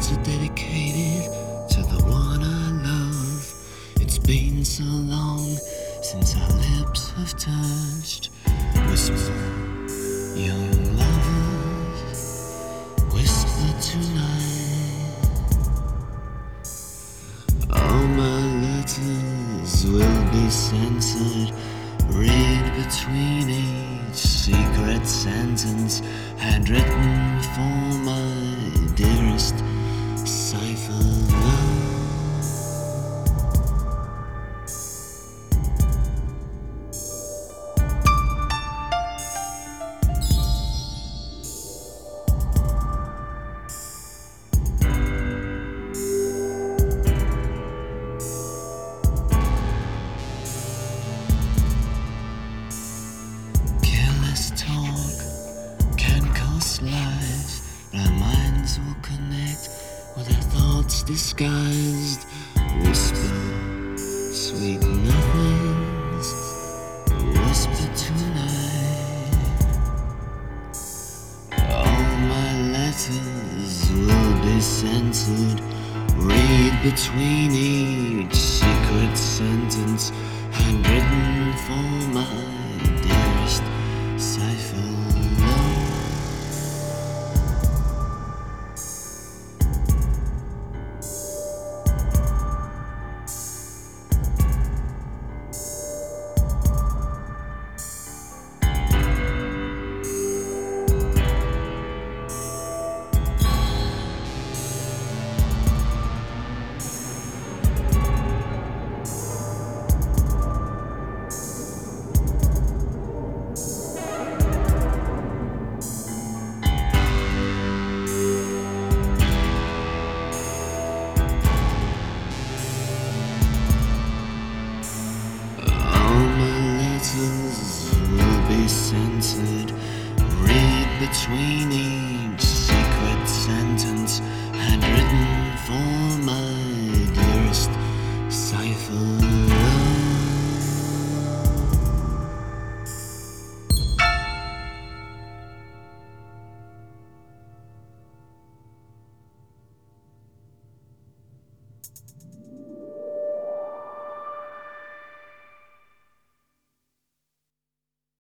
words are dedicated to the one I love. It's been so long since our lips have touched. Whisper, young lovers, whisper tonight. All my letters will be censored, read between each secret sentence, handwritten for my dearest cipher love. Talk can cost lives, but our minds will connect with our thoughts disguised. Whisper sweet nothings, whisper tonight. All my letters will be censored, read between each secret sentence, handwritten for my dearest cipher love. Will be censored, read between each secret sentence, handwritten for